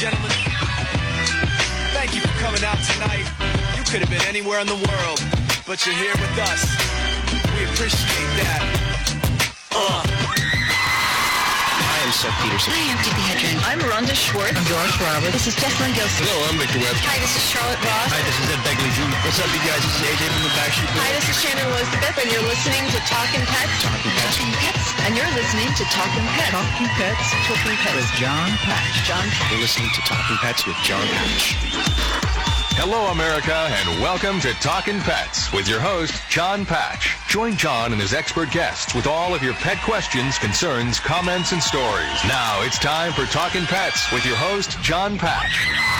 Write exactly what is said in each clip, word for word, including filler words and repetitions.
gentlemen, thank you for coming out tonight. You could have been anywhere in the world, but you're here with us. We appreciate that. Uh. I'm Seth Peterson. Hi, I'm Tippi Hedren. I'm Rhonda Schwartz. I'm Doris Roberts. This is Jessalyn Gilson. Hello, I'm Victor Webb. Hi, this is Charlotte Ross. Hi, this is Ed Begley Junior What's up, you guys? This is A J from the Backstreet Boys. Hi, this is Shannon Elizabeth, and you're listening to Talkin' Pets. Talking Pets. Talking Pets. And you're listening to Talkin' Pets. Talking Pets. Talkin' Pets. With John Patch. John Patch. You're listening to Talking Pets with John Patch. Hello, America, and welcome to Talkin' Pets with your host, John Patch. Join John and his expert guests with all of your pet questions, concerns, comments, and stories. Now it's time for Talkin' Pets with your host, John Patch.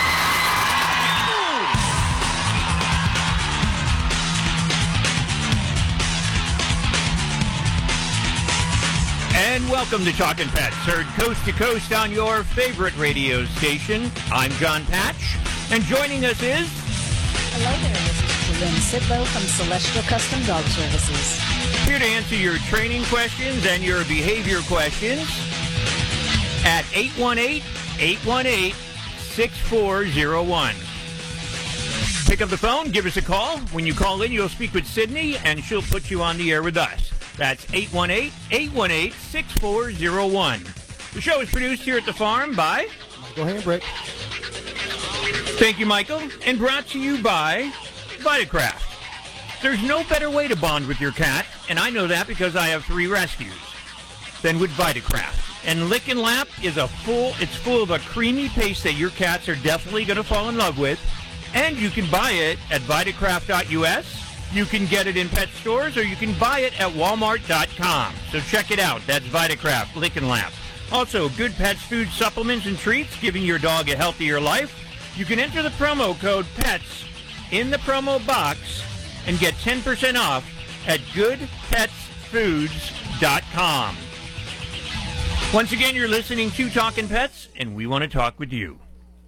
And welcome to Talkin' Pets, heard coast to coast on your favorite radio station. I'm John Patch. And joining us is... Hello there, this is Lynn Sidlow from Celestial Custom Dog Services. Here to answer your training questions and your behavior questions at eight one eight, eight one eight, six four zero one. Pick up the phone, give us a call. When you call in, you'll speak with Sydney, and she'll put you on the air with us. That's eight one eight, eight one eight, six four zero one. The show is produced here at the farm by... Go ahead, Brick. Thank you, Michael, and brought to you by Vitacraft. There's no better way to bond with your cat, and I know that because I have three rescues, than with Vitacraft. And Lick and Lap is a full, it's full of a creamy paste that your cats are definitely going to fall in love with, and you can buy it at Vitacraft dot U S. You can get it in pet stores, or you can buy it at Walmart dot com. So check it out. That's Vitacraft, Lick and Lap. Also, Good Pets food supplements and treats, giving your dog a healthier life. You can enter the promo code PETS in the promo box and get ten percent off at good pets foods dot com. Once again, you're listening to Talkin' Pets, and we want to talk with you.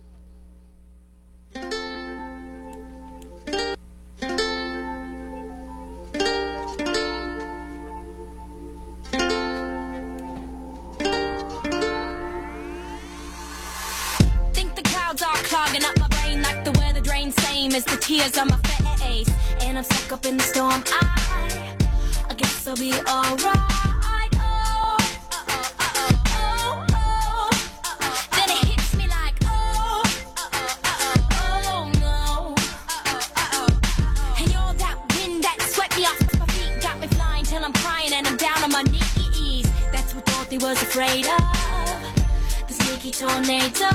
Clogging up my brain like the weather drain, same as the tears on my face. And I'm stuck up in the storm. I, I guess I'll be alright. Oh, oh, oh, oh, oh, oh. Then it hits me like, oh, oh, oh, oh, no. And you're that wind that swept me off my feet, got me flying till I'm crying and I'm down on my knees. That's what Dorothy was afraid of, the sneaky tornado.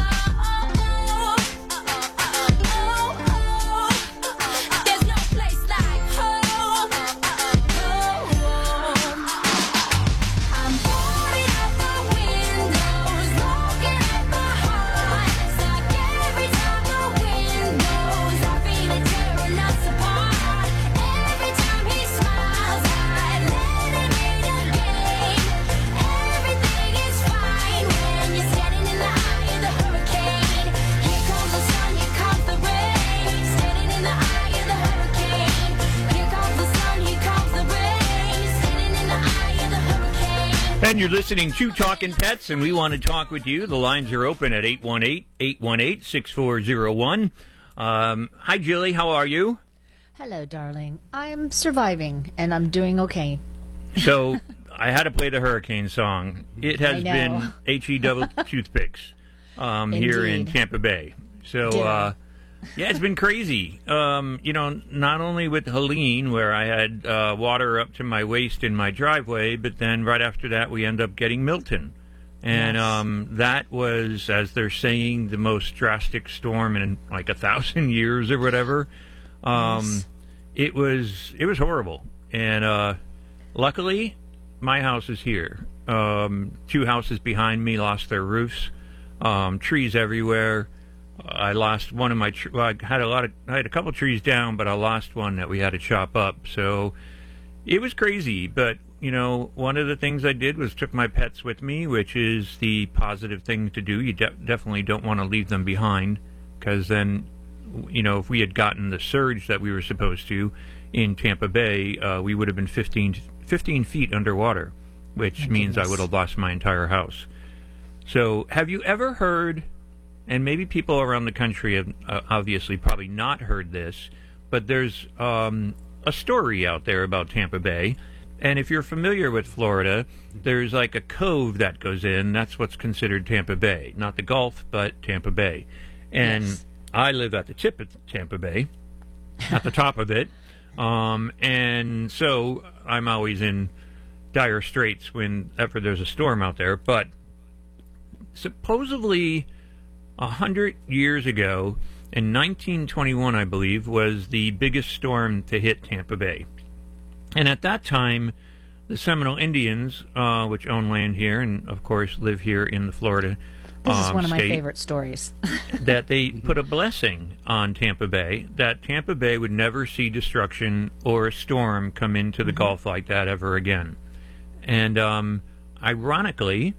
And you're listening to Talkin' Pets, and we want to talk with you. The lines are open at eight one eight, eight one eight, six four zero one. Um, hi, Jilly. How are you? Hello, darling. I'm surviving, and I'm doing okay. So I had to play the hurricane song. It has been H E double toothpicks um, here in Tampa Bay. So, uh, yeah, it's been crazy. Um, you know, not only with Helene, where I had uh, water up to my waist in my driveway, but then right after that we end up getting Milton. And yes. um, that was, as they're saying, the most drastic storm in like a thousand years or whatever. Um, yes. It was it was horrible. And uh, luckily, my house is here. Um, two houses behind me lost their roofs. Um, trees everywhere. I lost one of my. Tr- well, I had a lot of. I had a couple trees down, but I lost one that we had to chop up. So it was crazy. But you know, one of the things I did was took my pets with me, which is the positive thing to do. You de- definitely don't want to leave them behind, because then, you know, if we had gotten the surge that we were supposed to in Tampa Bay, uh, we would have been fifteen, fifteen feet underwater, which My means goodness. I would have lost my entire house. So, have you ever heard and maybe people around the country have uh, obviously probably not heard this, but there's um, a story out there about Tampa Bay. And if you're familiar with Florida, there's like a cove that goes in. That's what's considered Tampa Bay. Not the Gulf, but Tampa Bay. And yes. I live at the tip of Tampa Bay, at the top of it. Um, and so I'm always in dire straits whenever there's a storm out there. But supposedly a hundred years ago, in nineteen twenty-one, I believe, was the biggest storm to hit Tampa Bay. And at that time, the Seminole Indians, uh, which own land here and, of course, live here in the Florida This is um, one of my state, favorite stories. that they put a blessing on Tampa Bay, that Tampa Bay would never see destruction or a storm come into the mm-hmm. Gulf like that ever again. And um, ironically,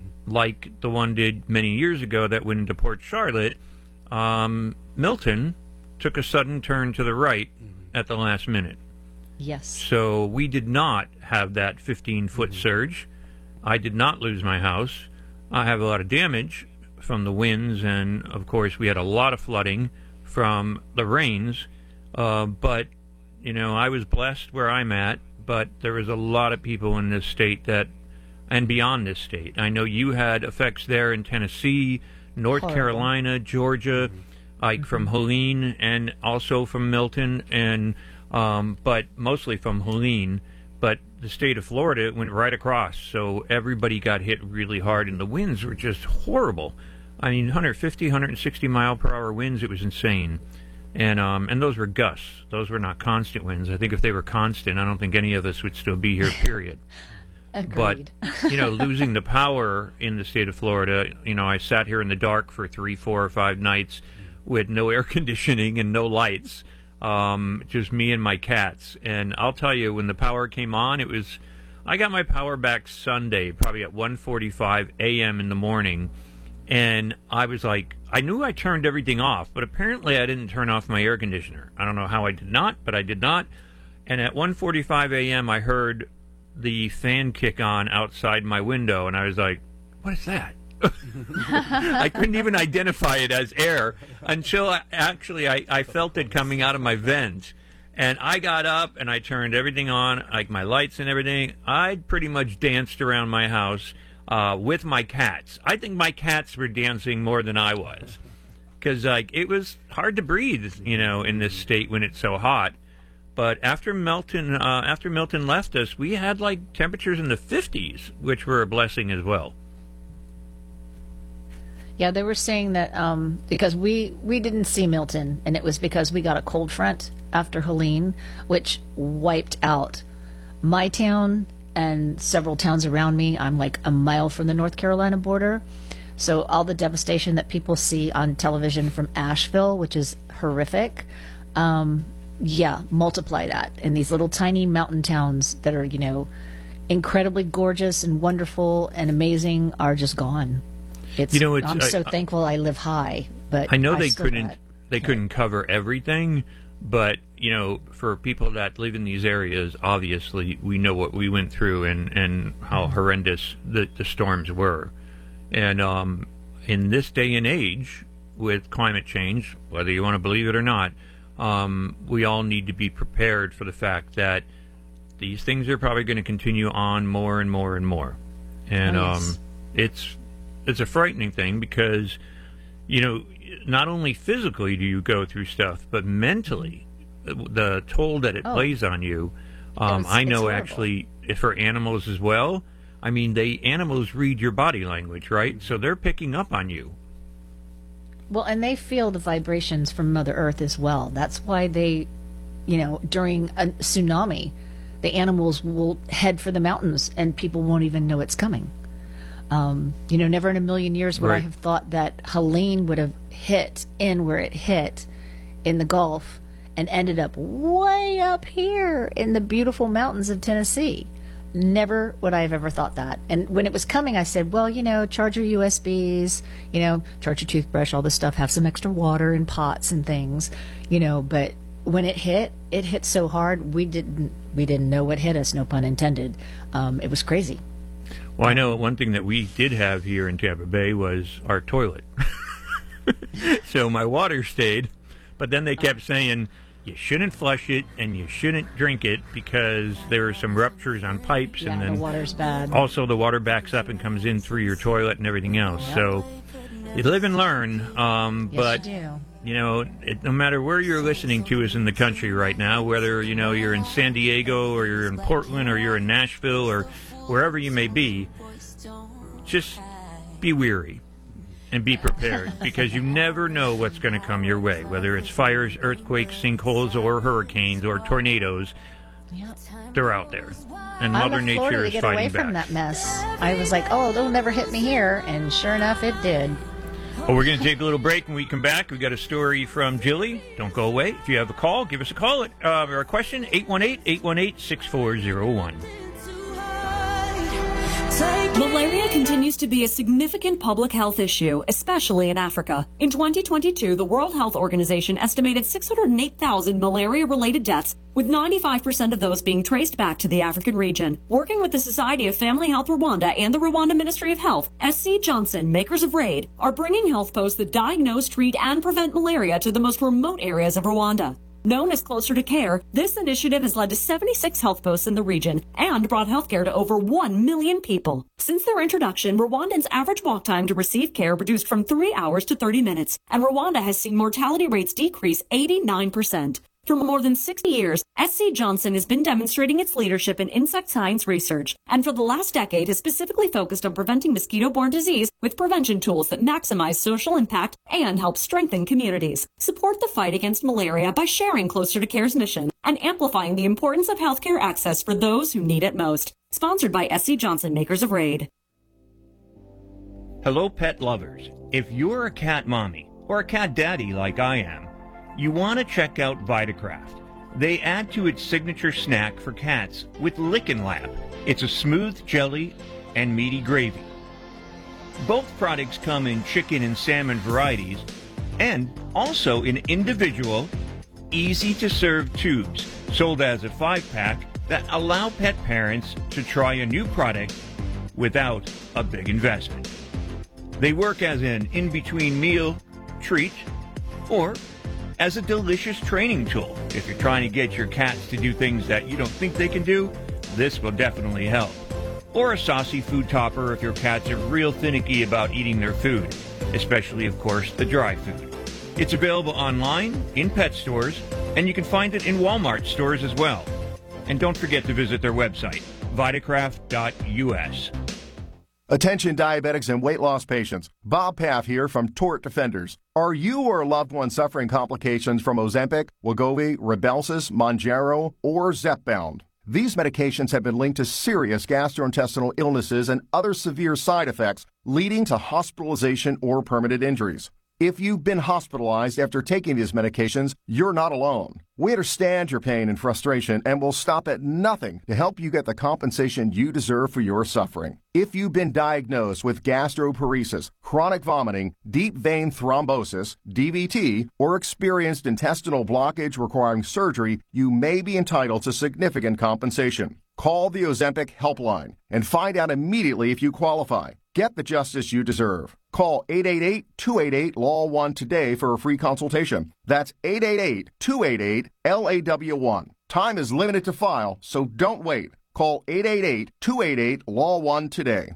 like the one did many years ago that went into Port Charlotte, um, Milton took a sudden turn to the right mm-hmm. at the last minute. Yes. So we did not have that fifteen-foot mm-hmm. surge. I did not lose my house. I have a lot of damage from the winds, and, of course, we had a lot of flooding from the rains. Uh, but, you know, I was blessed where I'm at, but there was a lot of people in this state that, and beyond this state. I know you had effects there in Tennessee, North Horrible. Carolina, Georgia, mm-hmm. like mm-hmm. from Helene, and also from Milton, and um, but mostly from Helene. But the state of Florida went right across, so everybody got hit really hard, and the winds were just horrible. I mean, one fifty, one sixty mile per hour winds, it was insane. And um, and those were gusts. Those were not constant winds. I think if they were constant, I don't think any of us would still be here, period. Agreed. But, you know, losing the power in the state of Florida, you know, I sat here in the dark for three, four, or five nights with no air conditioning and no lights. Um, just me and my cats. And I'll tell you, when the power came on, it was, I got my power back Sunday, probably at one forty-five a.m. in the morning. And I was like, I knew I turned everything off, but apparently I didn't turn off my air conditioner. I don't know how I did not, but I did not. And at one forty-five a.m. I heard the fan kick on outside my window, and I was like, what is that? I couldn't even identify it as air until I, actually I, I felt it coming out of my vent. And I got up and I turned everything on, like my lights and everything. I pretty much danced around my house uh, with my cats. I think my cats were dancing more than I was, because like it was hard to breathe, you know, in this state when it's so hot. But after Milton, uh, after Milton left us, we had like temperatures in the fifties, which were a blessing as well. Yeah, they were saying that um, because we, we didn't see Milton, and it was because we got a cold front after Helene, which wiped out my town and several towns around me. I'm like a mile from the North Carolina border. So all the devastation that people see on television from Asheville, which is horrific, um, yeah, multiply that. And these little tiny mountain towns that are, you know, incredibly gorgeous and wonderful and amazing are just gone. It's, you know, it's, I'm so I, thankful I live high, but I know I they still couldn't got, they couldn't cover everything, but you know, for people that live in these areas, obviously we know what we went through and, and how horrendous the, the storms were. And um, in this day and age, with climate change, whether you want to believe it or not, um, we all need to be prepared for the fact that these things are probably going to continue on more and more and more. And oh, yes. um, it's it's a frightening thing because, you know, not only physically do you go through stuff, but mentally, the toll that it oh. plays on you. Um, I know actually for animals as well. I mean, they animals read your body language, right? So they're picking up on you. Well, and they feel the vibrations from Mother Earth as well. That's why they, you know, during a tsunami, the animals will head for the mountains and people won't even know it's coming. Um, you know, never in a million years would right. I have thought that Helene would have hit in where it hit in the Gulf and ended up way up here in the beautiful mountains of Tennessee. Never would I have ever thought that. And when it was coming, I said, well, you know, charge your U S Bs, you know, charge your toothbrush, all this stuff, have some extra water in pots and things, you know, but when it hit, it hit so hard, we didn't, we didn't know what hit us, no pun intended. Um, it was crazy. Well, I know one thing that we did have here in Tampa Bay was our toilet. So my water stayed, but then they kept saying you shouldn't flush it and you shouldn't drink it because there are some ruptures on pipes, Yeah, and then the water's bad. also the water backs up and comes in through your toilet and everything else. Yep. So you live and learn. Um, Yes, but you do. you know, it, no matter where you're listening to us in the country right now, whether you know you're in San Diego or you're in Portland or you're in Nashville or wherever you may be, just be weary and be prepared because you never know what's going to come your way, whether it's fires, earthquakes, sinkholes, or hurricanes or tornadoes. Yep. They're out there, and I Mother left Nature Florida to is get fighting away back. from that mess. I was like, oh, it'll never hit me here, and sure enough, it did. Well, we're going to take a little break. When we come back, we got a story from Jilly. Don't go away. If you have a call, give us a call at uh, or a question, eight one eight, eight one eight, six four zero one. Malaria continues to be a significant public health issue, especially in Africa. In twenty twenty-two, the World Health Organization estimated six hundred eight thousand malaria-related deaths, with ninety-five percent of those being traced back to the African region. Working with the Society of Family Health Rwanda and the Rwanda Ministry of Health, S C Johnson, makers of RAID, are bringing health posts that diagnose, treat, and prevent malaria to the most remote areas of Rwanda. Known as Closer to Care, this initiative has led to seventy-six health posts in the region and brought healthcare to over one million people. Since their introduction, Rwandans' average walk time to receive care reduced from three hours to thirty minutes, and Rwanda has seen mortality rates decrease eighty-nine percent. For more than sixty years, S C Johnson has been demonstrating its leadership in insect science research, and for the last decade has specifically focused on preventing mosquito-borne disease with prevention tools that maximize social impact and help strengthen communities. Support the fight against malaria by sharing Closer to Care's mission and amplifying the importance of healthcare access for those who need it most. Sponsored by S C Johnson, makers of RAID. Hello, pet lovers. If you're a cat mommy or a cat daddy like I am, you want to check out Vitacraft. They add to its signature snack for cats with Lickin' Lap. It's a smooth jelly and meaty gravy. Both products come in chicken and salmon varieties and also in individual, easy-to-serve tubes sold as a five-pack that allow pet parents to try a new product without a big investment. They work as an in-between meal treat or as a delicious training tool. If you're trying to get your cats to do things that you don't think they can do, this will definitely help. Or a saucy food topper if your cats are real finicky about eating their food, especially, of course, the dry food. It's available online, in pet stores, and you can find it in Walmart stores as well. And don't forget to visit their website, vitacraft dot U S. Attention diabetics and weight loss patients. Bob Paff here from Tort Defenders. Are you or a loved one suffering complications from Ozempic, Wegovy, Rybelsus, Mounjaro, or Zepbound? These medications have been linked to serious gastrointestinal illnesses and other severe side effects, leading to hospitalization or permanent injuries. If you've been hospitalized after taking these medications, you're not alone. We understand your pain and frustration and will stop at nothing to help you get the compensation you deserve for your suffering. If you've been diagnosed with gastroparesis, chronic vomiting, deep vein thrombosis, D V T, or experienced intestinal blockage requiring surgery, you may be entitled to significant compensation. Call the Ozempic Helpline and find out immediately if you qualify. Get the justice you deserve. Call eight eight eight, two eight eight, L A W one today for a free consultation. That's eight eight eight, two eight eight, L A W one. Time is limited to file, so don't wait. Call eight eight eight, two eight eight, L A W one today.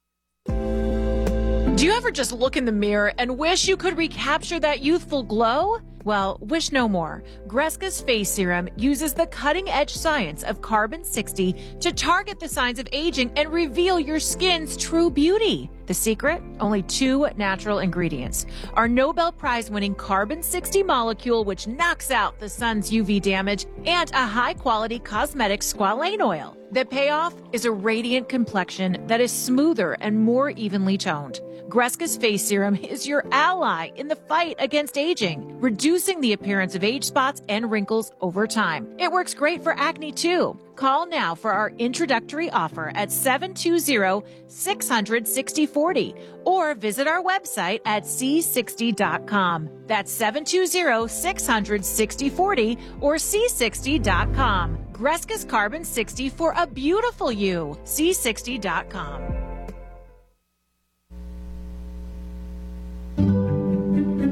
Do you ever just look in the mirror and wish you could recapture that youthful glow? Well, wish no more. Greska's Face Serum uses the cutting-edge science of carbon sixty to target the signs of aging and reveal your skin's true beauty. The secret? Only two natural ingredients. Our Nobel Prize-winning carbon sixty molecule, which knocks out the sun's U V damage, and a high-quality cosmetic squalane oil. The payoff is a radiant complexion that is smoother and more evenly toned. Greska's Face Serum is your ally in the fight against aging, reducing the appearance of age spots and wrinkles over time. It works great for acne too. Call now for our introductory offer at seven two zero, six hundred, sixty forty or visit our website at c sixty dot com. That's seven two zero, six hundred, sixty forty or c sixty dot com. Greska's Carbon sixty for a beautiful you. c sixty dot com.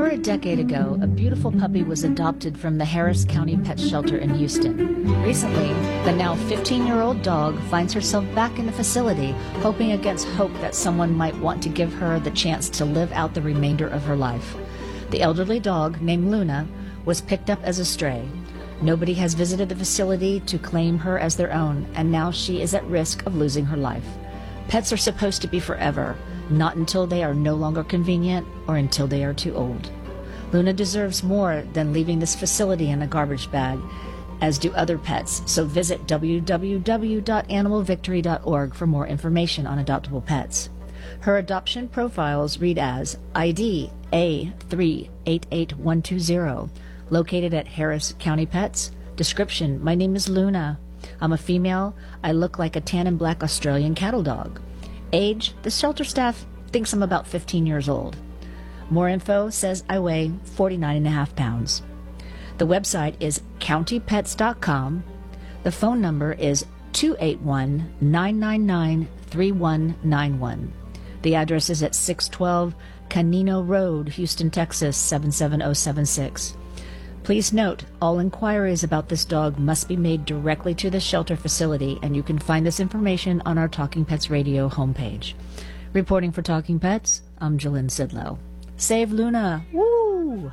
Over a decade ago, a beautiful puppy was adopted from the Harris County Pet Shelter in Houston. Recently, the now fifteen-year-old dog finds herself back in the facility, hoping against hope that someone might want to give her the chance to live out the remainder of her life. The elderly dog, named Luna, was picked up as a stray. Nobody has visited the facility to claim her as their own, and now she is at risk of losing her life. Pets are supposed to be forever, not until they are no longer convenient or until they are too old. Luna deserves more than leaving this facility in a garbage bag, as do other pets, so visit w w w dot animal victory dot org for more information on adoptable pets. Her adoption profiles read as I D A three eight eight one two zero, located at Harris County Pets. Description: my name is Luna. I'm a female. I look like a tan and black Australian cattle dog. Age: the shelter staff thinks I'm about fifteen years old. More info says I weigh forty-nine and a half pounds. The website is county pets dot com. The phone number is two eight one, nine nine nine, three one nine one. The address is at six twelve Canino Road, Houston, Texas, seven seven zero seven six. Please note, all inquiries about this dog must be made directly to the shelter facility, and you can find this information on our Talking Pets Radio homepage. Reporting for Talking Pets, I'm Jalynn Sidlow. Save Luna! Woo!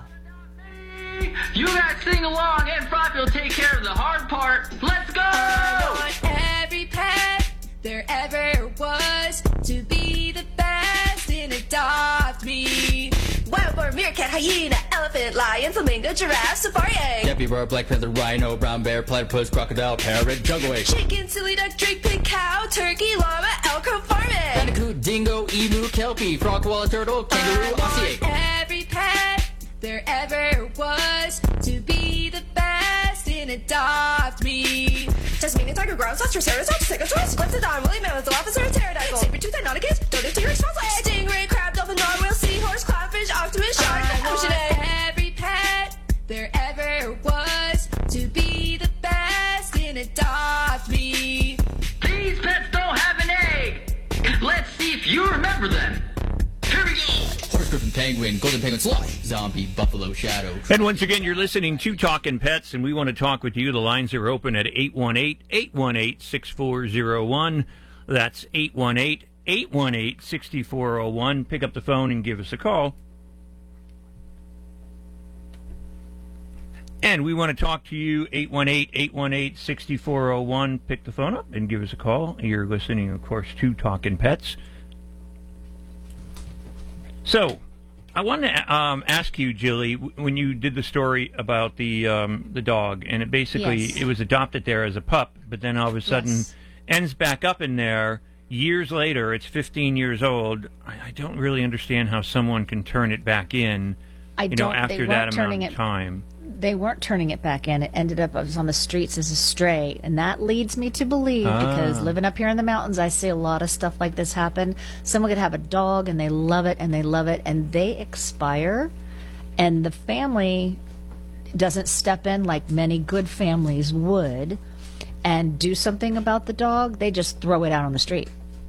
You guys sing along and Frog will take care of the hard part. Let's go! I want every pet there ever was to be the best and adopt me. Wild boar, meerkat, hyena, elephant, lion, flamingo, giraffe, safari egg. Capybara, black panther, rhino, brown bear, platypus, crocodile, parrot, jungle egg. Chicken, silly duck, drake, pig, cow, turkey, llama, elk, farming. Bandicoot, dingo, emu, kelpie, frog, koala, turtle, kangaroo, Aussie egg. Every pet there ever was to be the best and adopt me. Tasmanian tiger, ground sauce, triceratops, stegosaurus, glyptodon, woolly mammoth, the officer, pterodactyl, saber-tooth, nauticus, donate to your response, stingray, crab, dolphin, narwhal, seahorse, clownfish, octopus, shark, ocean egg. Every pet there ever was to be the best and adopt me. These pets don't have an egg. Let's see if you remember them. Here we go. Horse, griffin, penguin, golden penguin, sloth, zombie, buffalo, shadow. And once again, you're listening to Talkin' Pets, and we want to talk with you. The lines are open at eight one eight, eight one eight, six four zero one. That's eight one eight, eight one eight, six four zero one. Pick up the phone and give us a call. And we want to talk to you, eight one eight, eight one eight, six four zero one. Pick the phone up and give us a call. You're listening, of course, to Talkin' Pets. So, I want to um, ask you, Jilly, when you did the story about the um, the dog, and it basically, Yes. it was adopted there as a pup, but then all of a sudden Yes. ends back up in there. Years later, it's fifteen years old. I, I don't really understand how someone can turn it back in, I you know, don't- they after weren't that amount turning of it- time. They weren't turning it back in. It ended up, I was on the streets as a stray. And that leads me to believe, because Ah. living up here in the mountains, I see a lot of stuff like this happen. Someone could have a dog and they love it and they love it and they expire. And the family doesn't step in like many good families would and do something about the dog. They just throw it out on the street.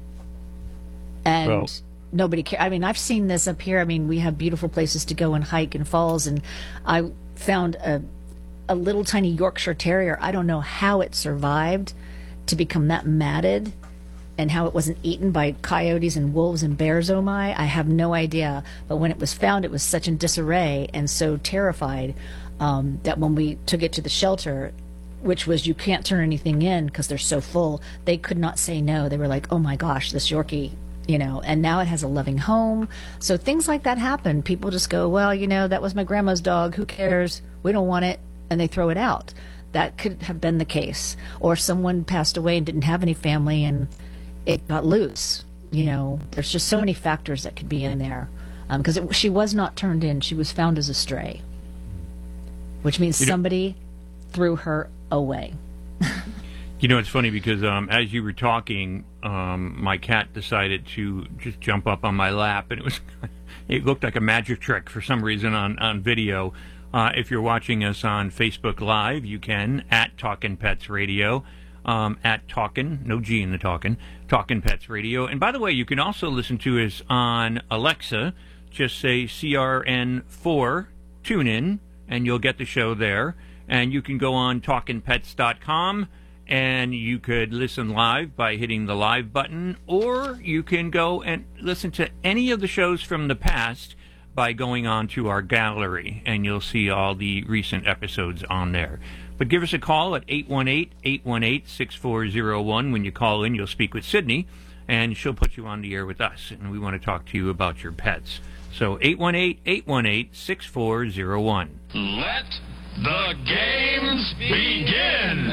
And Well- nobody cares. I mean, I've seen this up here. I mean, we have beautiful places to go and hike and falls. And I found a, a little tiny Yorkshire Terrier. I don't know how it survived to become that matted and how it wasn't eaten by coyotes and wolves and bears, oh my. I have no idea. But when it was found, it was such in disarray and so terrified um, that when we took it to the shelter, which was you can't turn anything in because they're so full, they could not say no. They were like, oh my gosh, this Yorkie, you know, and now it has a loving home. So things like that happen. People just go, well, you know, that was my grandma's dog. Who cares? We don't want it. And they throw it out. That could have been the case. Or someone passed away and didn't have any family and it got loose. You know, there's just so many factors that could be in there. Because um, she was not turned in. She was found as a stray, which means You know- somebody threw her away. You know, it's funny because um, as you were talking, um, my cat decided to just jump up on my lap, and it was it looked like a magic trick for some reason on, on video. Uh, if you're watching us on Facebook Live, you can, at Talkin' Pets Radio, um, at Talkin', no G in the Talkin', Talkin' Pets Radio. And by the way, you can also listen to us on Alexa. just say C R N four, tune in, and you'll get the show there. And you can go on talkin pets dot com, and you could listen live by hitting the live button, or you can go and listen to any of the shows from the past by going on to our gallery, and you'll see all the recent episodes on there. But give us a call at eight one eight, eight one eight, six four zero one. When you call in, you'll speak with Sydney, and she'll put you on the air with us, and we want to talk to you about your pets. So eight one eight, eight one eight, six four zero one. Let the games begin!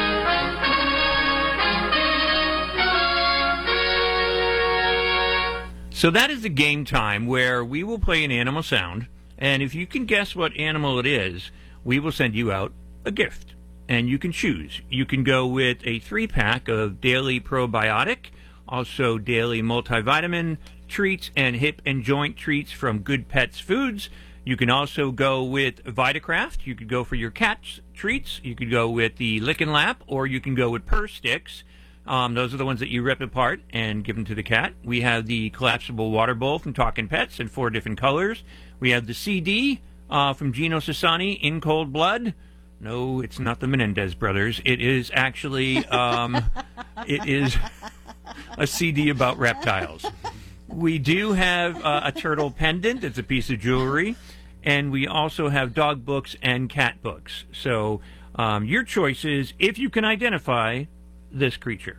So that is the game time where we will play an animal sound, and if you can guess what animal it is, we will send you out a gift, and you can choose. You can go with a three-pack of daily probiotic, also daily multivitamin treats and hip and joint treats from Good Pets Foods. You can also go with Vitacraft. You could go for your cat's treats. You could go with the Lick and Lap, or you can go with Purr Sticks. Um, those are the ones that you rip apart and give them to the cat. We have the collapsible water bowl from Talkin' Pets in four different colors. We have the C D uh, from Gino Sassani, In Cold Blood. No, it's not the Menendez brothers. It is actually um, it is a C D about reptiles. We do have uh, a turtle pendant. It's a piece of jewelry. And we also have dog books and cat books. So um, your choice is if you can identify this creature.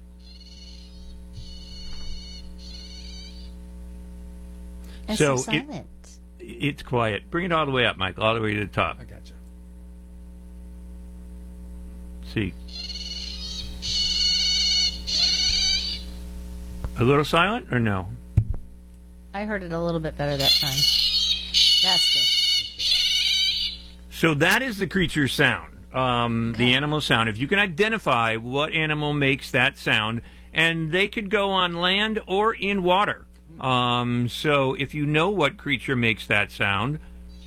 It's so so silent. It, it's quiet. Bring it all the way up, Michael, all the way to the top. I got you. See. A little silent or no? I heard it a little bit better that time. That's good. So that is the creature's sound, um, okay. The animal sound. If you can identify what animal makes that sound, and they could go on land or in water. Um, so if you know what creature makes that sound,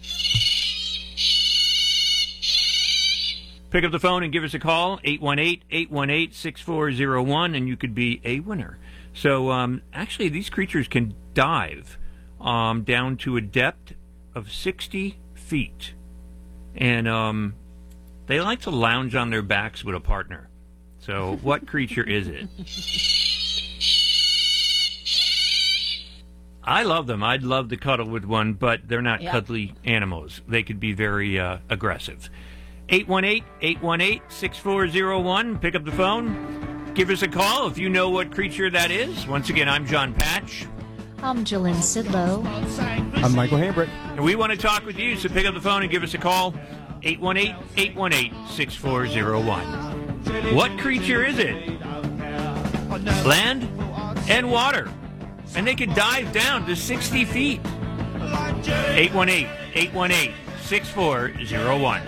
pick up the phone and give us a call, eight one eight, eight one eight, six four zero one, and you could be a winner. So um, actually, these creatures can dive um, down to a depth of sixty feet. And um, they like to lounge on their backs with a partner. So what creature is it? I love them. I'd love to cuddle with one, but they're not yeah. cuddly animals. They could be very uh, aggressive. eight one eight, eight one eight, six four zero one. Pick up the phone. Give us a call if you know what creature that is. Once again, I'm John Patch. I'm Jolene Sidlow. I'm Michael Hambrick. And we want to talk with you, so pick up the phone and give us a call. eight one eight, eight one eight, six four zero one. What creature is it? Land and water. And they could dive down to sixty feet. eight one eight, eight one eight, six four zero one.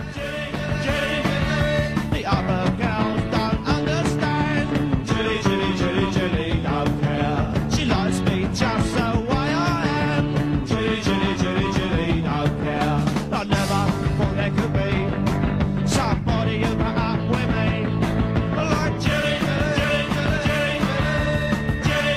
The other girls don't understand. Chilly, chilly, chilly, chilly, don't care. She likes me just the way I am. Chilly, chilly, chilly, chilly, don't care. I never thought there could be somebody who put up with me. Like chilly, chilly, chilly, chilly,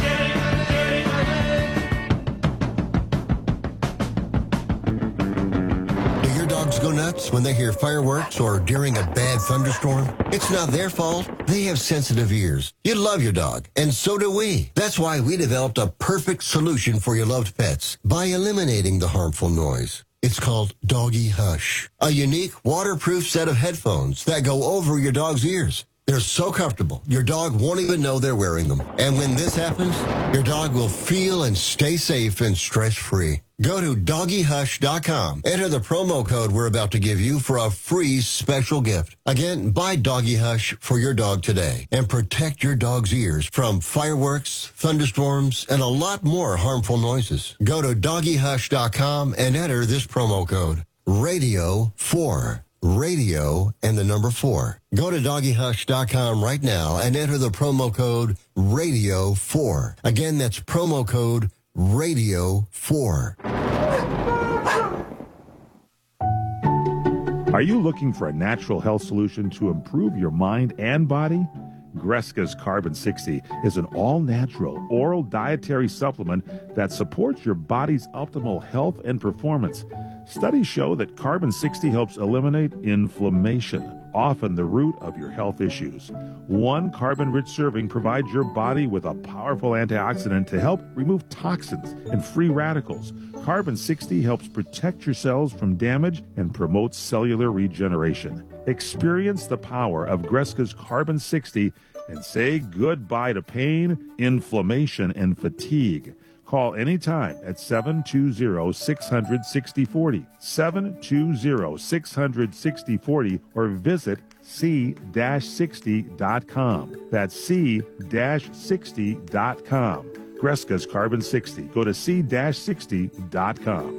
chilly, chilly. Do your dogs go nuts when they hear fireworks or during a bad thunderstorm? It's not their fault. They have sensitive ears. You love your dog, and so do we. That's why we developed a perfect solution for your loved pets by eliminating the harmful noise. It's called Doggy Hush, a unique waterproof set of headphones that go over your dog's ears. They're so comfortable, your dog won't even know they're wearing them. And when this happens, your dog will feel and stay safe and stress-free. Go to doggy hush dot com. Enter the promo code we're about to give you for a free special gift. Again, buy Doggy Hush for your dog today and protect your dog's ears from fireworks, thunderstorms, and a lot more harmful noises. Go to doggy hush dot com and enter this promo code, radio four. Radio and the number four. Go to doggy hush dot com right now and enter the promo code radio four. Again, that's promo code radio four. Are you looking for a natural health solution to improve your mind and body? Greska's Carbon sixty is an all-natural oral dietary supplement that supports your body's optimal health and performance. Studies show that Carbon sixty helps eliminate inflammation, often the root of your health issues. One carbon-rich serving provides your body with a powerful antioxidant to help remove toxins and free radicals. Carbon sixty helps protect your cells from damage and promotes cellular regeneration. Experience the power of Greska's Carbon sixty and say goodbye to pain, inflammation, and fatigue. Call anytime at seven two zero, six hundred, sixty forty, seven two zero, six hundred, sixty forty, or visit c sixty dot com. That's c sixty dot com. Greska's Carbon sixty. Go to c sixty dot com.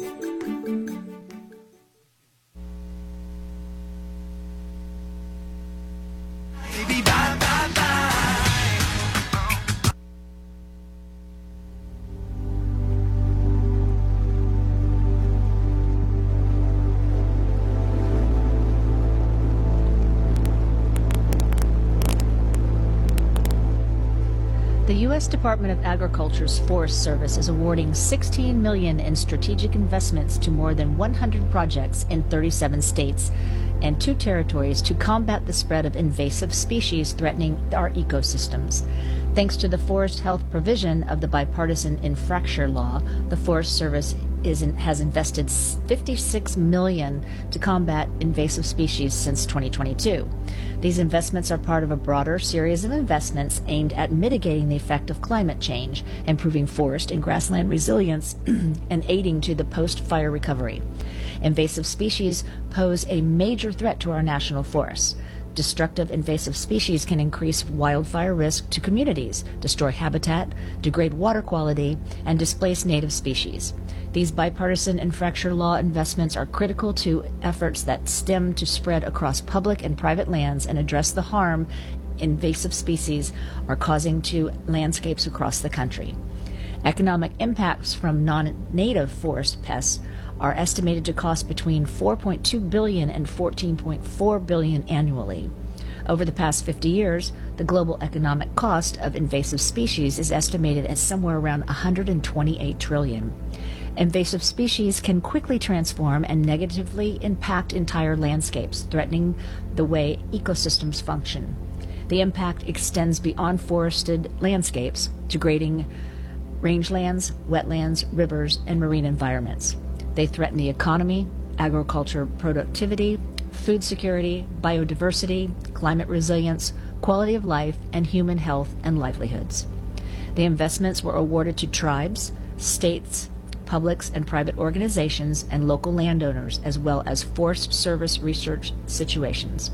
The U S Department of Agriculture's Forest Service is awarding sixteen million dollars in strategic investments to more than one hundred projects in thirty-seven states and two territories to combat the spread of invasive species threatening our ecosystems. Thanks to the forest health provision of the bipartisan infrastructure law, the Forest Service is in, has invested fifty-six million dollars to combat invasive species since twenty twenty-two. These investments are part of a broader series of investments aimed at mitigating the effect of climate change, improving forest and grassland resilience, and aiding to the post-fire recovery. Invasive species pose a major threat to our national forests. Destructive invasive species can increase wildfire risk to communities, destroy habitat, degrade water quality, and displace native species. These bipartisan infrastructure law investments are critical to efforts that stem to spread across public and private lands and address the harm invasive species are causing to landscapes across the country. Economic impacts from non-native forest pests are estimated to cost between four point two billion dollars and fourteen point four billion dollars annually. Over the past fifty years, the global economic cost of invasive species is estimated at somewhere around one hundred twenty-eight trillion dollars. Invasive species can quickly transform and negatively impact entire landscapes, threatening the way ecosystems function. The impact extends beyond forested landscapes, degrading rangelands, wetlands, rivers, and marine environments. They threaten the economy, agriculture productivity, food security, biodiversity, climate resilience, quality of life, and human health and livelihoods. The investments were awarded to tribes, states, publics and private organizations, and local landowners, as well as Forest Service research situations.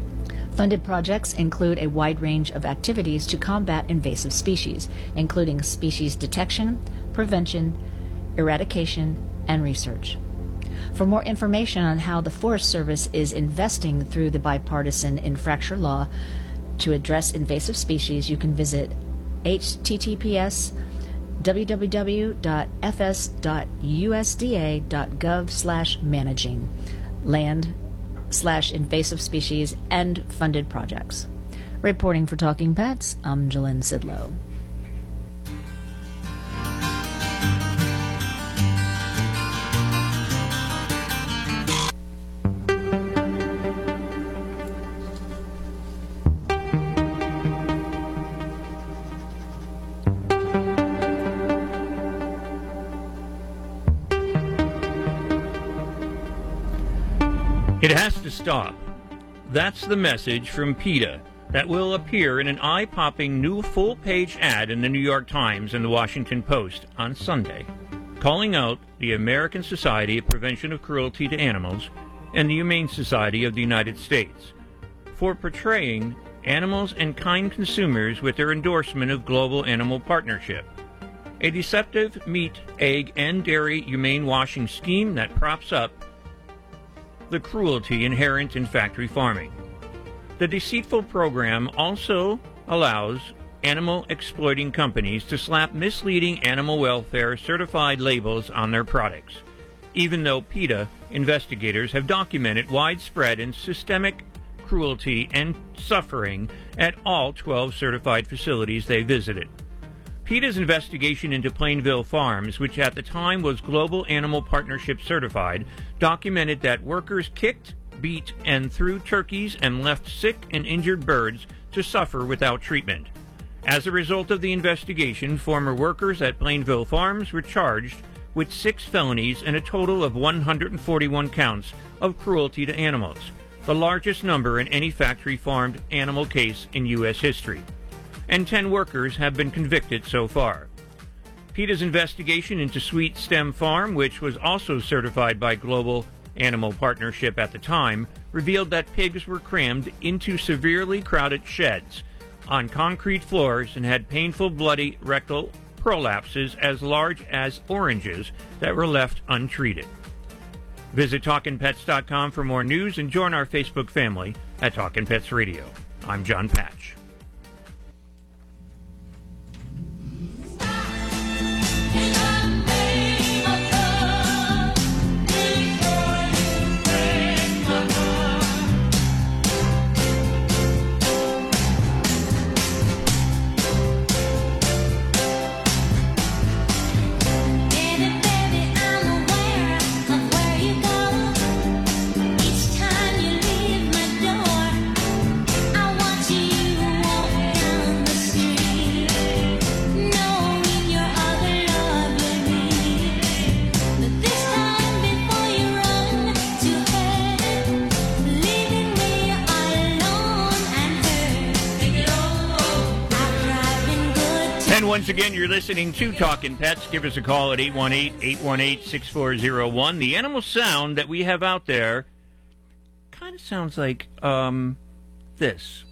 Funded projects include a wide range of activities to combat invasive species, including species detection, prevention, eradication, and research. For more information on how the Forest Service is investing through the bipartisan infrastructure law to address invasive species, you can visit h t t p s w w w dot f s dot u s d a dot gov slash managing land slash invasive species and funded projects. Reporting for Talking Pets, I'm Jalynn Sidlow. It has to stop. That's the message from PETA that will appear in an eye-popping new full-page ad in the New York Times and the Washington Post on Sunday, calling out the American Society of Prevention of Cruelty to Animals and the Humane Society of the United States for portraying animals and kind consumers with their endorsement of Global Animal Partnership, a deceptive meat, egg, and dairy humane washing scheme that props up the cruelty inherent in factory farming. The deceitful program also allows animal exploiting companies to slap misleading animal welfare certified labels on their products, even though PETA investigators have documented widespread and systemic cruelty, and suffering at all twelve certified facilities they visited. PETA's investigation into Plainville Farms, which at the time was Global Animal Partnership certified, documented that workers kicked, beat, and threw turkeys and left sick and injured birds to suffer without treatment. As a result of the investigation, former workers at Plainville Farms were charged with six felonies and a total of one hundred forty-one counts of cruelty to animals, the largest number in any factory-farmed animal case in U S history. And ten workers have been convicted so far. PETA's investigation into Sweet Stem Farm, which was also certified by Global Animal Partnership at the time, revealed that pigs were crammed into severely crowded sheds on concrete floors and had painful bloody rectal prolapses as large as oranges that were left untreated. Visit talkin pets dot com for more news and join our Facebook family at Talkin' Pets Radio. I'm John Patch. Once again, you're listening to Talkin' Pets. Give us a call at eight one eight, eight one eight, six four zero one. The animal sound that we have out there kind of sounds like um, this.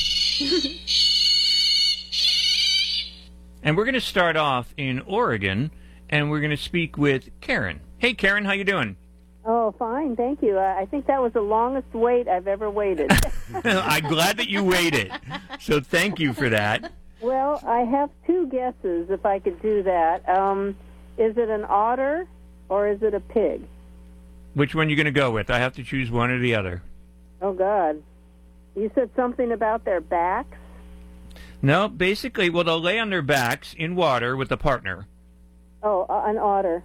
And we're going to start off in Oregon, and we're going to speak with Karen. Hey, Karen, how you doing? Oh, fine, thank you. Uh, I think that was the longest wait I've ever waited. I'm glad that you waited, so thank you for that. Well, I have two guesses, if I could do that. Um, is it an otter or is it a pig? Which one are you going to go with? I have to choose one or the other. Oh, God. You said something about their backs? No, basically, well, they'll lay on their backs in water with a partner. Oh, uh, an otter.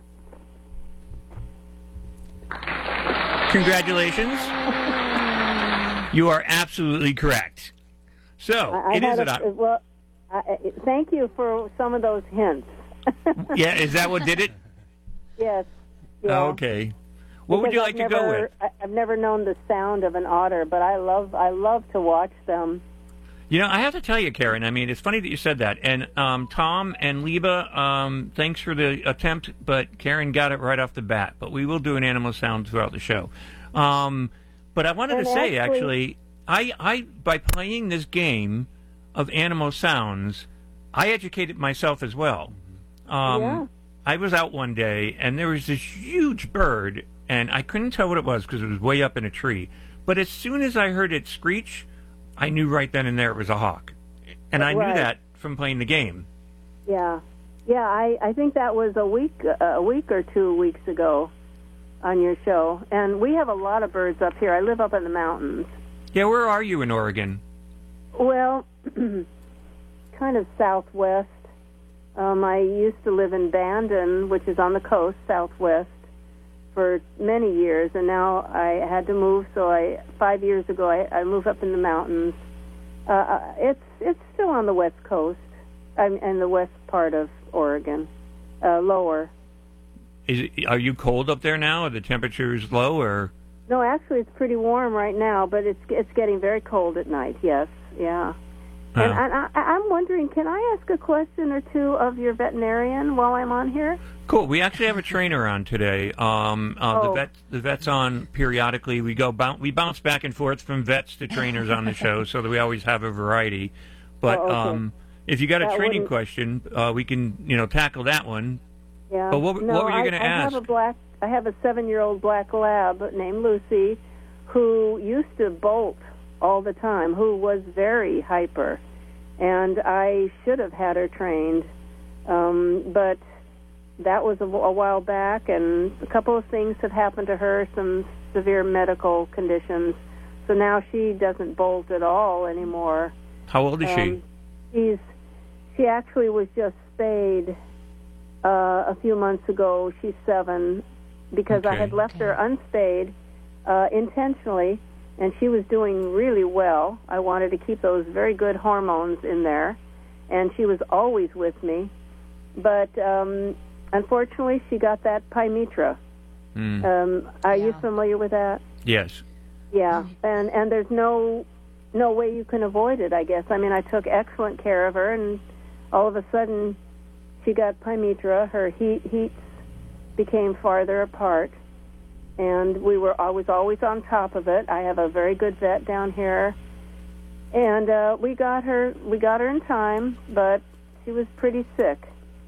Congratulations. You are absolutely correct. So, I, I it is an otter. Well, Uh, thank you for some of those hints. Yeah, is that what did it? Yes. Yeah. Oh, okay. What because would you I've like never, to go with? I, I've never known the sound of an otter, but I love I love to watch them. You know, I have to tell you, Karen, I mean, it's funny that you said that. And um, Tom and Liba, um, thanks for the attempt, but Karen got it right off the bat. But we will do an animal sound throughout the show. Um, but I wanted and to say, actually, actually, I, I by playing this game of animal sounds, I educated myself as well. Um, yeah. I was out one day, and there was this huge bird, and I couldn't tell what it was because it was way up in a tree. But as soon as I heard it screech, I knew right then and there it was a hawk. And I right. knew that from playing the game. Yeah. Yeah, I, I think that was a week, uh, a week or two weeks ago on your show. And we have a lot of birds up here. I live up in the mountains. Yeah, where are you in Oregon? Well, kind of southwest. Um, I used to live in Bandon, which is on the coast, southwest, for many years, and now I had to move. So I, five years ago, I, I moved up in the mountains. Uh, it's it's still on the west coast, I'm in the west part of Oregon, uh, lower. Is it, are you cold up there now? Are the temperatures low, or? No, actually, it's pretty warm right now, but it's it's getting very cold at night. Yes, yeah. Oh. And, and I, I'm wondering, can I ask a question or two of your veterinarian while I'm on here? Cool. We actually have a trainer on today. Um, uh, oh. The vet, the vet's on periodically. We go bounce, we bounce back and forth from vets to trainers on the show, so that we always have a variety. But oh, okay. um, if you got a that training wouldn't... question, uh, we can you know tackle that one. Yeah. But what, no, what were you I, going to I ask? have a black. I have a seven-year-old black lab named Lucy, who used to bolt all the time, who was very hyper. And I should have had her trained, um, but that was a, a while back, and a couple of things have happened to her, some severe medical conditions. So now she doesn't bolt at all anymore. How old is um, she? She's she actually was just spayed uh, a few months ago. She's seven because I Okay. had left her unspayed uh, intentionally, and she was doing really well. I wanted to keep those very good hormones in there, and she was always with me. But um, unfortunately, she got that pymitra. Mm. Um, are you familiar with that? Yes. Yeah, and and there's no no way you can avoid it, I guess. I mean, I took excellent care of her, and all of a sudden, she got pymitra. Her heat heats became farther apart, and we were I was always on top of it. I have a very good vet down here, and uh, we got her we got her in time, but she was pretty sick.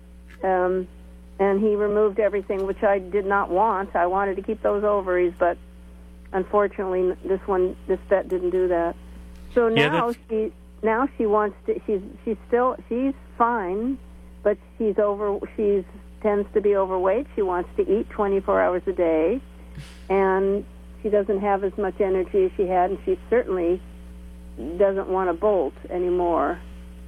Um, and he removed everything, which I did not want. I wanted to keep those ovaries, but unfortunately, this one, this vet didn't do that. So Yeah, now that's- she, now she wants to. She's she's still she's fine, but she's over. She's tends to be overweight. She wants to eat twenty-four hours a day, and she doesn't have as much energy as she had, and she certainly doesn't want to bolt anymore.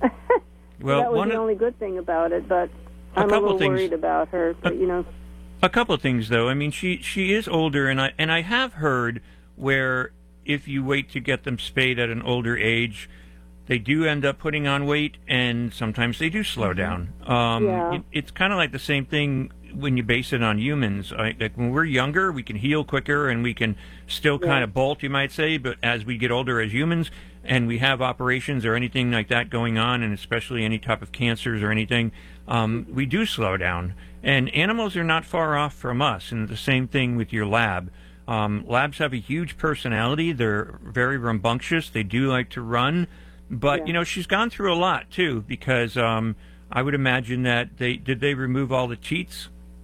Well, that was one the of- only good thing about it, but A I'm a couple little things- worried about her. But you know. A couple of things, though. I mean, she she is older, and I and I have heard where if you wait to get them spayed at an older age, they do end up putting on weight, and sometimes they do slow down. Um, Yeah. it, it's kind of like the same thing when you base it on humans. I, like when we're younger, we can heal quicker, and we can still kind Yeah. of bolt, you might say. But as we get older as humans, and we have operations or anything like that going on, and especially any type of cancers or anything, um, we do slow down. And animals are not far off from us, and the same thing with your lab. Um, labs have a huge personality. They're very rambunctious. They do like to run. But, Yeah. you know, she's gone through a lot, too, because um, I would imagine that they did they remove all the teats?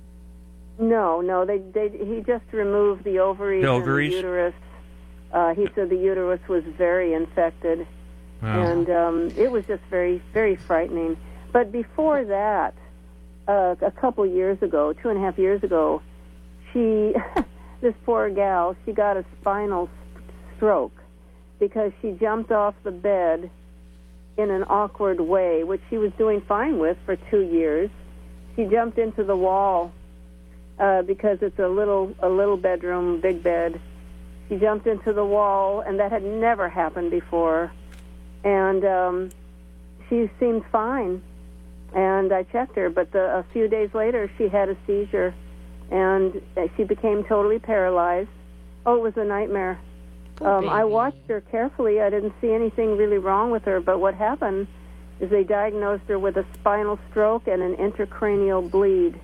No, no, they, they he just removed the ovaries, The ovaries? and the uterus. Uh, he said the uterus was very infected, Wow. and um, it was just very, very frightening. But before that, uh, a couple years ago, two and a half years ago, she, this poor gal, she got a spinal s- stroke because she jumped off the bed in an awkward way, which she was doing fine with for two years. She jumped into the wall uh, because it's a little a little bedroom, big bed. She jumped into the wall, and that had never happened before. And um, she seemed fine, and I checked her. But the, a few days later, she had a seizure, and uh, she became totally paralyzed. Oh, it was a nightmare. Um, I watched her carefully. I didn't see anything really wrong with her, but what happened is they diagnosed her with a spinal stroke and an intracranial bleed.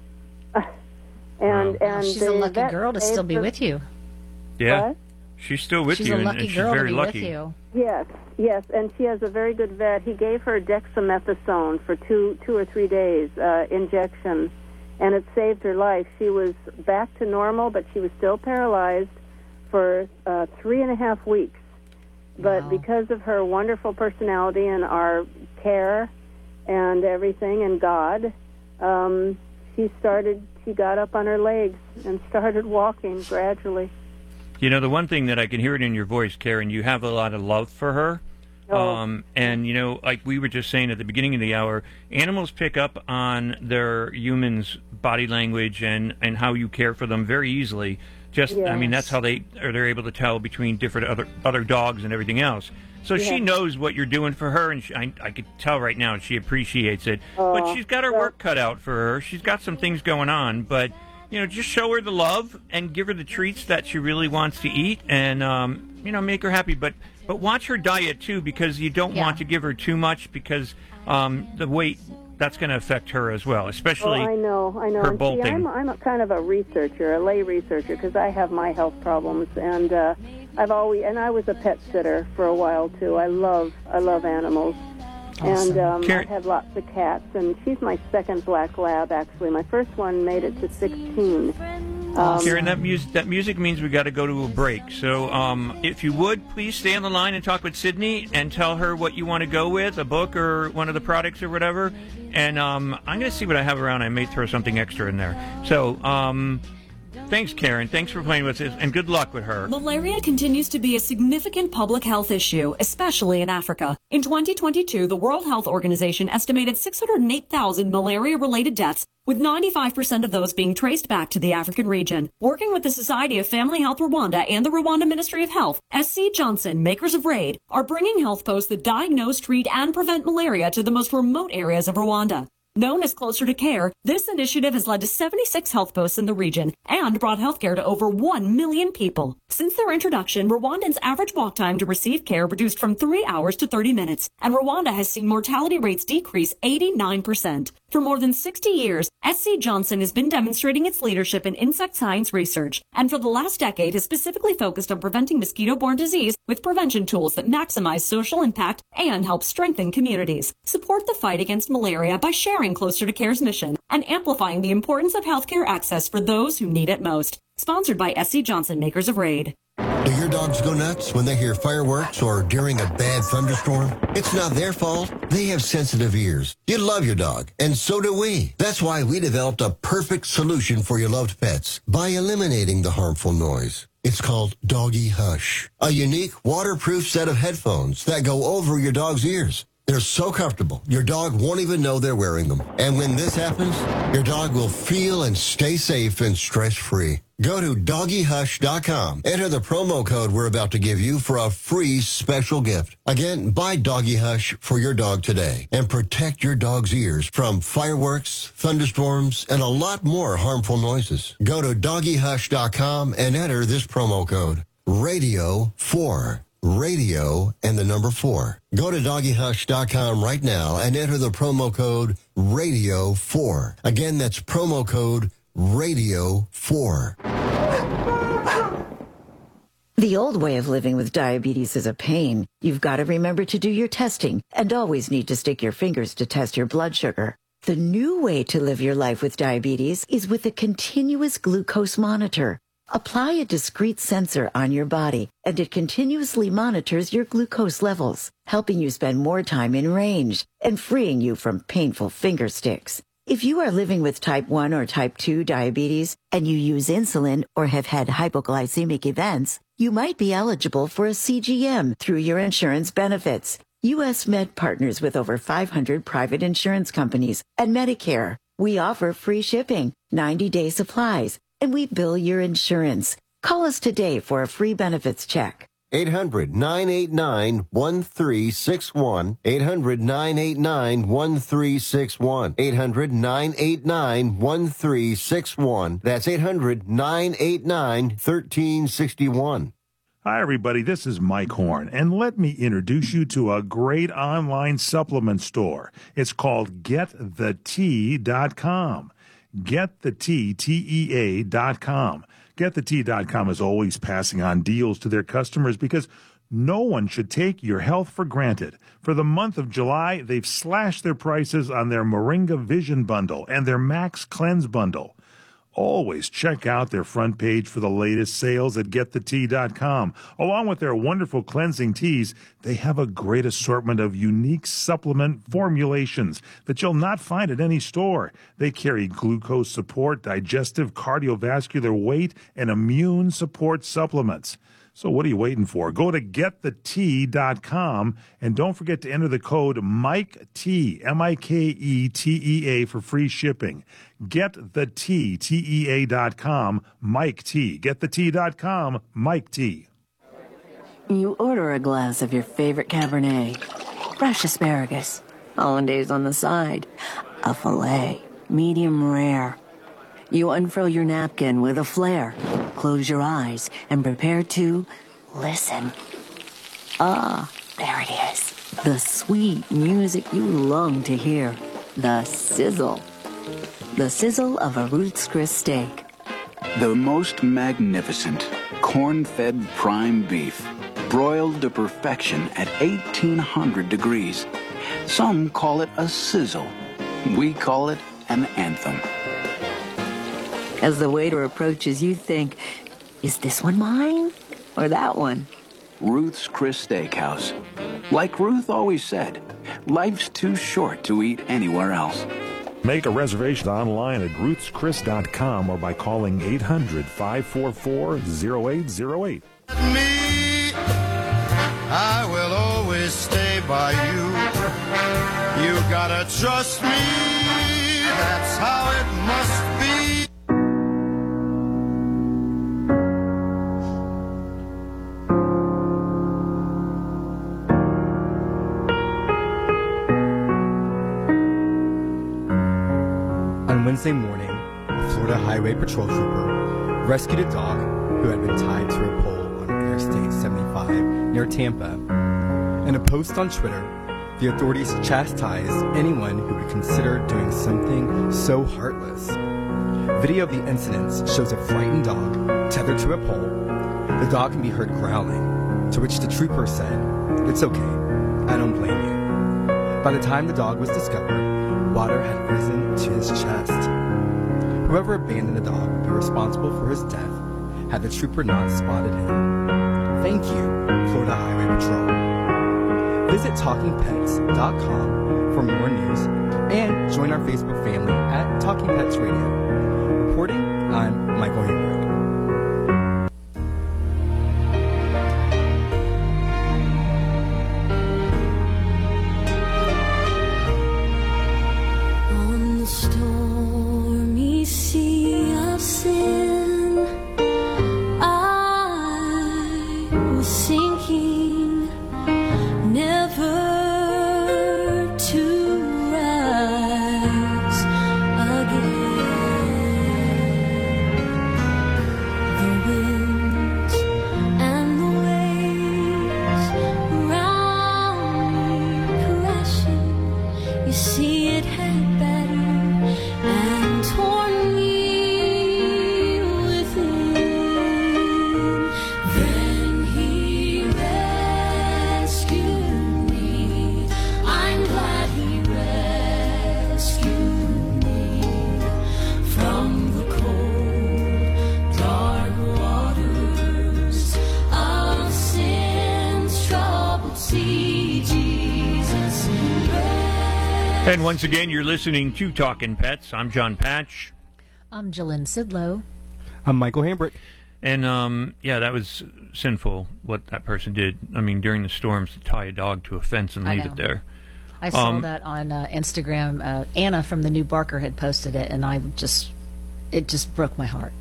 and Wow. and She's a the lucky vet girl to saved still be her- with you. Yeah. What? She's still with She's you, a and- lucky and she's girl very to be lucky. with you. Yes, yes, and she has a very good vet. He gave her dexamethasone for two, two or three days uh, injection, and it saved her life. She was back to normal, but she was still paralyzed for uh, three and a half weeks. But Wow. because of her wonderful personality and our care and everything, and God, um, she started. She got up on her legs and started walking gradually. You know, the one thing that I can hear it in your voice, Karen, you have a lot of love for her. Oh. Um, and, you know, like we were just saying at the beginning of the hour, animals pick up on their humans' body language and, and how you care for them very easily. Just, I mean, that's Yes. how they are they're able to tell between different other other dogs and everything else. So she Yeah. knows what you're doing for her, and she, I, I could tell right now she appreciates it. but Aw, she's got her well- work cut out for her. She's got some things going on, but you know, just show her the love and give her the treats that she really wants to eat, and um, you know, make her happy. But but watch her diet too, because you don't Yeah. want to give her too much, because um, the weight that's going to affect her as well, especially. Oh, I know, I know. her and bolting. See, I'm, I'm a kind of a researcher, a lay researcher, because I have my health problems, and uh, I've always, and I was a pet sitter for a while too. I love, I love animals, and um, Karen- I've had lots of cats. And she's my second black lab, actually. My first one made it to sixteen. Um, Karen, that music that music means we got to go to a break. So, um, if you would, please stay on the line and talk with Sydney and tell her what you want to go with, a book or one of the products or whatever. And um, I'm going to see what I have around. I may throw something extra in there. So, um, Thanks, Karen. Thanks for playing with us, and good luck with her. Malaria continues to be a significant public health issue, especially in Africa. In twenty twenty-two, the World Health Organization estimated six hundred eight thousand malaria-related deaths, with ninety-five percent of those being traced back to the African region. Working with the Society of Family Health Rwanda and the Rwanda Ministry of Health, S C Johnson, makers of RAID, are bringing health posts that diagnose, treat, and prevent malaria to the most remote areas of Rwanda. Known as Closer to Care, this initiative has led to seventy-six health posts in the region and brought healthcare to over one million people. Since their introduction, Rwandans' average walk time to receive care reduced from three hours to thirty minutes, and Rwanda has seen mortality rates decrease eighty-nine percent. For more than sixty years, S C Johnson has been demonstrating its leadership in insect science research, and for the last decade has specifically focused on preventing mosquito-borne disease with prevention tools that maximize social impact and help strengthen communities. Support the fight against malaria by sharing Closer to Care's mission and amplifying the importance of healthcare access for those who need it most. Sponsored by S C Johnson, makers of RAID. Do your dogs go nuts when they hear fireworks or during a bad thunderstorm? It's not their fault. They have sensitive ears. You love your dog, and so do we. That's why we developed a perfect solution for your loved pets by eliminating the harmful noise. It's called Doggy Hush, a unique waterproof set of headphones that go over your dog's ears. They're so comfortable, your dog won't even know they're wearing them. And when this happens, your dog will feel and stay safe and stress-free. Go to doggy hush dot com. Enter the promo code we're about to give you for a free special gift. Again, buy Doggy Hush for your dog today and protect your dog's ears from fireworks, thunderstorms, and a lot more harmful noises. Go to doggy hush dot com and enter this promo code, radio four. Radio and the number four. Go to doggy hush dot com right now and enter the promo code radio four. Again, that's promo code radio four. The old way of living with diabetes is a pain. You've got to remember to do your testing and always need to stick your fingers to test your blood sugar. The new way to live your life with diabetes is with a continuous glucose monitor. Apply a discrete sensor on your body, and it continuously monitors your glucose levels, helping you spend more time in range and freeing you from painful finger sticks. If you are living with type one or type two diabetes and you use insulin or have had hypoglycemic events, you might be eligible for a C G M through your insurance benefits. U S Med partners with over five hundred private insurance companies and Medicare. We offer free shipping, ninety-day supplies, and we bill your insurance. Call us today for a free benefits check. eight hundred, nine eight nine, one three six one. eight hundred, nine eight nine, one three six one. eight hundred, nine eight nine, one three six one. That's eight hundred, nine eight nine, one three six one. Hi, everybody. This is Mike Horn, and let me introduce you to a great online supplement store. It's called get the tea dot com. get the tea, T E A dot com. get the tea dot com is always passing on deals to their customers because no one should take your health for granted. For the month of July, they've slashed their prices on their Moringa Vision Bundle and their Max Cleanse Bundle. Always check out their front page for the latest sales at get the tea dot com. Along with their wonderful cleansing teas, they have a great assortment of unique supplement formulations that you'll not find at any store. They carry glucose support, digestive, cardiovascular, weight, and immune support supplements. So what are you waiting for? Go to get the tea dot com and don't forget to enter the code MikeT, M I K E T E A for free shipping. Get the Tea, T E A dot com, Mike T. get the tea dot com, Mike T. You order a glass of your favorite Cabernet, fresh asparagus, hollandaise on the side, a filet, medium rare. You unfurl your napkin with a flair, close your eyes, and prepare to listen. Ah, there it is. The sweet music you long to hear. The sizzle. The sizzle of a Ruth's Chris steak. The most magnificent corn-fed prime beef, broiled to perfection at eighteen hundred degrees. Some call it a sizzle. We call it an anthem. As the waiter approaches, you think, is this one mine or that one? Ruth's Chris Steakhouse. Like Ruth always said, life's too short to eat anywhere else. Make a reservation online at ruths chris dot com or by calling eight hundred, five four four, zero eight zero eight. Me, I will always stay by you. You gotta trust me, that's how it must be. On Wednesday morning, a Florida Highway Patrol trooper rescued a dog who had been tied to a pole on Interstate seventy-five near Tampa. In a post on Twitter, the authorities chastised anyone who would consider doing something so heartless. Video of the incidents shows a frightened dog tethered to a pole. The dog can be heard growling, to which the trooper said, "It's okay, I don't blame you." By the time the dog was discovered, water had risen to his chest. Whoever abandoned the dog would be responsible for his death had the trooper not spotted him. Thank you, Florida Highway Patrol. Visit talking pets dot com for more news and join our Facebook family at Talking Pets Radio. Reporting, I'm Michael Hambrick. On the stormy sea of sin, I was sinking, never to rise again. The winds and the waves around me crashing, you see it had battered and torn me within. Then he rescued me. I'm glad he rescued me from the cold, dark waters of sin's troubled sea. Jesus rescued. And once again, you're listening to Talkin' Pets. I'm John Patch. I'm Jalen Sidlow. I'm Michael Hambrick. And, um, yeah, that was sinful, what that person did. I mean, during the storms, to tie a dog to a fence and I leave know. it there. I saw Um, that on uh, Instagram. Uh, Anna from the New Barker had posted it, and I just, it just broke my heart.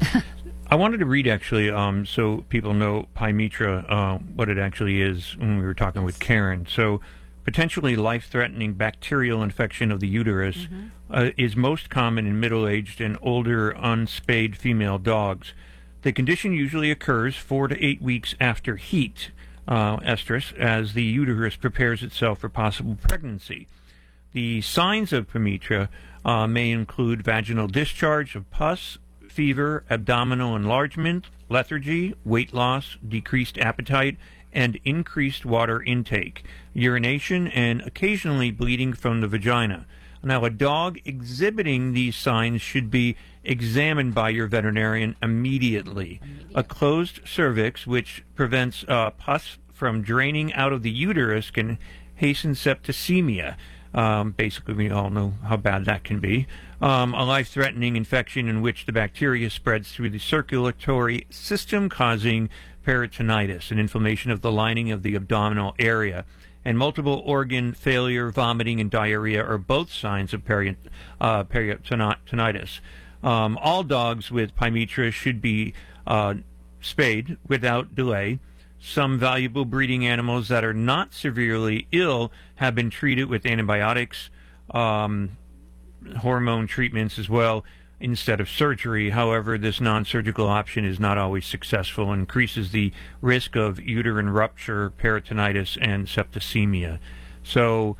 I wanted to read, actually, um, so people know pymitra, uh, what it actually is when we were talking with Karen. So, potentially life-threatening bacterial infection of the uterus uh, is most common in middle-aged and older unspayed female dogs. The condition usually occurs four to eight weeks after heat, uh, estrus, as the uterus prepares itself for possible pregnancy. The signs of pymitra uh, may include vaginal discharge of pus, fever, abdominal enlargement, lethargy, weight loss, decreased appetite, and increased water intake, urination, and occasionally bleeding from the vagina. Now, a dog exhibiting these signs should be examined by your veterinarian immediately. A closed cervix, which prevents uh, pus from draining out of the uterus, can hasten septicemia. Um, basically, we all know how bad that can be. Um, a life-threatening infection in which the bacteria spreads through the circulatory system, causing peritonitis, an inflammation of the lining of the abdominal area. And multiple organ failure, vomiting, and diarrhea are both signs of peri- uh, peritonitis. Um, all dogs with pymitra should be uh, spayed without delay. Some valuable breeding animals that are not severely ill have been treated with antibiotics, um, hormone treatments as well, instead of surgery. However, this non-surgical option is not always successful and increases the risk of uterine rupture, peritonitis, and septicemia. So,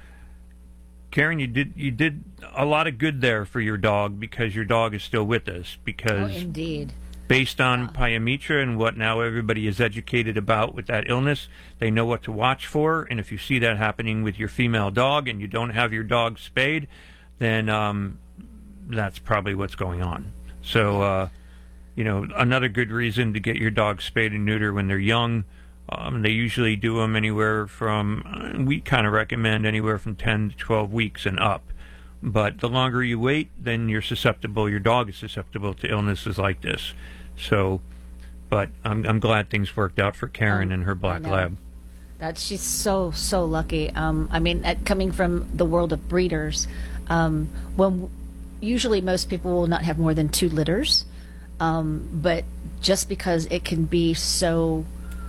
Karen, you did you did a lot of good there for your dog, because your dog is still with us. Because Oh, indeed. based on pymitra and what now everybody is educated about with that illness, they know what to watch for. And if you see that happening with your female dog and you don't have your dog spayed, then um, that's probably what's going on. So, uh, you know, another good reason to get your dog spayed and neutered when they're young. Um, they usually do them anywhere from, uh, we kind of recommend anywhere from ten to twelve weeks and up. But the longer you wait, then you're susceptible, your dog is susceptible to illnesses like this. So, but I'm, I'm glad things worked out for Karen um, and her black lab. That she's so, so lucky. Um, I mean, at, coming from the world of breeders, um, when usually most people will not have more than two litters, um, but just because it can be so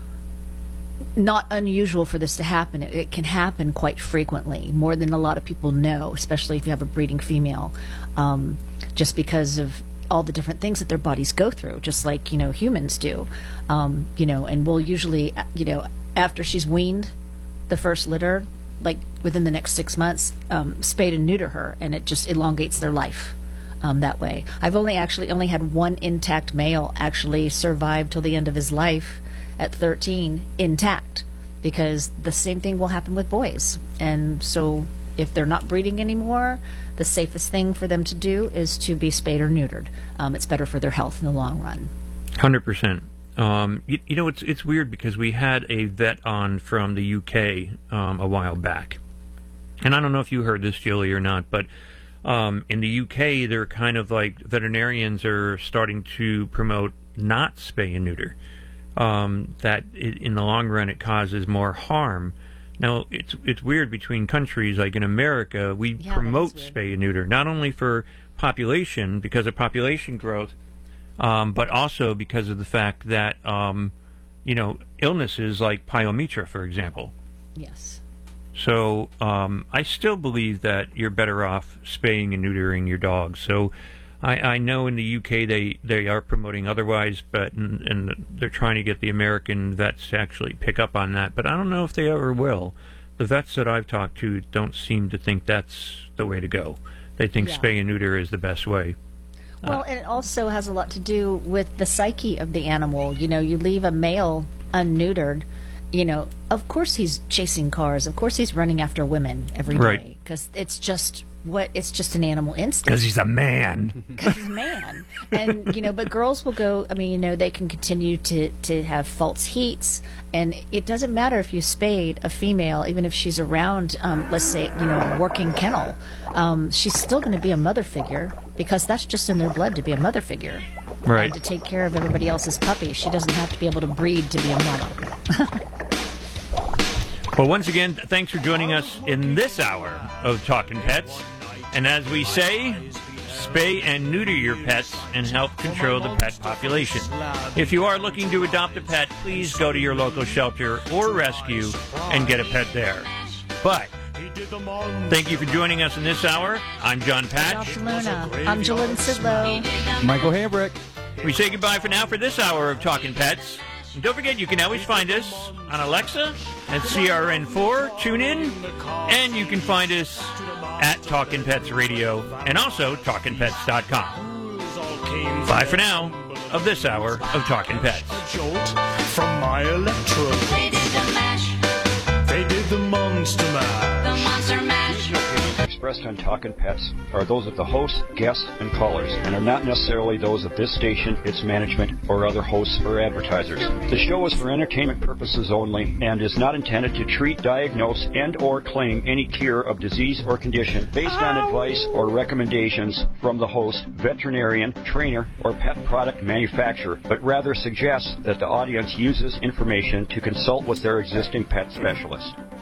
not unusual for this to happen, it, it can happen quite frequently, more than a lot of people know, especially if you have a breeding female, um, just because of all the different things that their bodies go through, just like, you know, humans do. Um, you know, and we'll usually, you know, after she's weaned the first litter, like within the next six months, um, spay and neuter her, and it just elongates their life um, that way. I've only actually only had one intact male actually survive till the end of his life at thirteen intact, because the same thing will happen with boys. And so if they're not breeding anymore, the safest thing for them to do is to be spayed or neutered. Um, it's better for their health in the long run. one hundred percent. Um, you, you know, it's it's weird because we had a vet on from the U K um, a while back. And I don't know if you heard this, Julie, or not, but um, in the U K, they're kind of like, veterinarians are starting to promote not spay and neuter. Um, that it, in the long run, it causes more harm. Now, it's it's weird between countries. Like in America, we Yeah, promote that is weird. spay and neuter, not only for population, because of population growth, um, but also because of the fact that, um, you know, illnesses like pyometra, for example. Yes. So um, I still believe that you're better off spaying and neutering your dog. So I, I know in the U K they, they are promoting otherwise, but and, and they're trying to get the American vets to actually pick up on that. But I don't know if they ever will. The vets that I've talked to don't seem to think that's the way to go. They think Yeah. spay and neuter is the best way. Well, and it also has a lot to do with the psyche of the animal. You know, you leave a male unneutered, you know, of course he's chasing cars. Of course he's running after women every day. Right. Because it's just what it's just an animal instinct. Because he's a man. Because he's a man. And, you know, but girls will go, I mean, you know, they can continue to, to have false heats. And it doesn't matter if you spayed a female, even if she's around, um, let's say, you know, a working kennel. Um, she's still going to be a mother figure, because that's just in their blood to be a mother figure. Right. And to take care of everybody else's puppy. She doesn't have to be able to breed to be a mother. Well, once again, thanks for joining us in this hour of Talking Pets. And as we say, spay and neuter your pets and help control the pet population. If you are looking to adopt a pet, please go to your local shelter or rescue and get a pet there. But thank you for joining us in this hour. I'm John Patch. Luna. I'm Jalyn Sidlow. Michael Hambrick. We say goodbye for now for this hour of Talking Pets. And don't forget, you can always find us on Alexa at C R N four, TuneIn, and you can find us at Talkin' Pets Radio and also talkin pets dot com. Bye for now of this hour of Talkin' Pets. A jolt from my electrode. They did the mash. They did the monster mash. The monster mash. Expressed on Talkin' Pets are those of the hosts, guests, and callers, and are not necessarily those of this station, its management, or other hosts or advertisers. The show is for entertainment purposes only and is not intended to treat, diagnose, and or claim any cure of disease or condition based on advice or recommendations from the host, veterinarian, trainer, or pet product manufacturer, but rather suggests that the audience uses information to consult with their existing pet specialist.